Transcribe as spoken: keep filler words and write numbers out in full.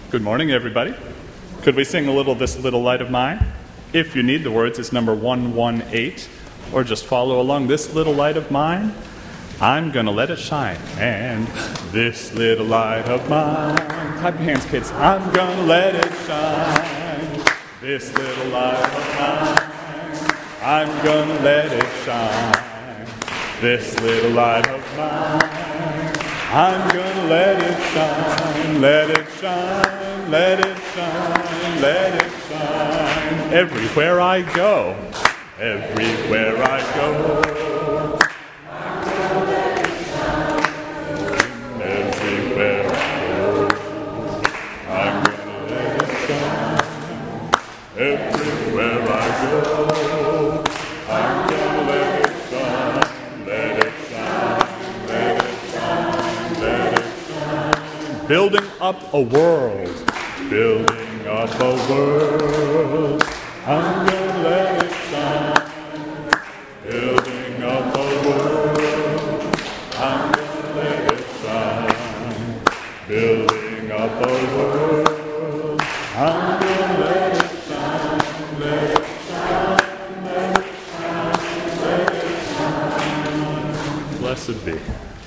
Good morning, everybody. Could we sing a little This Little Light of Mine? If you need the words, it's number one one eight, or just follow along. This little light of mine, I'm gonna let it shine. And this little light of mine, clap your hands, kids. I'm gonna let it shine. This little light of mine, I'm gonna let it shine. This little light of mine, I'm gonna let it shine, let it shine, let it shine, let it shine. Everywhere I go, everywhere I go. I'm gonna let it shine. Everywhere I go, I'm gonna let it shine. Everywhere I go, I'm gonna let it shine, let it shine, let it shine, let it shine. Building up a world, building up a world, I'm gonna let it shine. Building up a world, I'm gonna let it shine. Building up a world, I'm gonna let it shine, let it shine, let it shine, let it shine. Blessed be.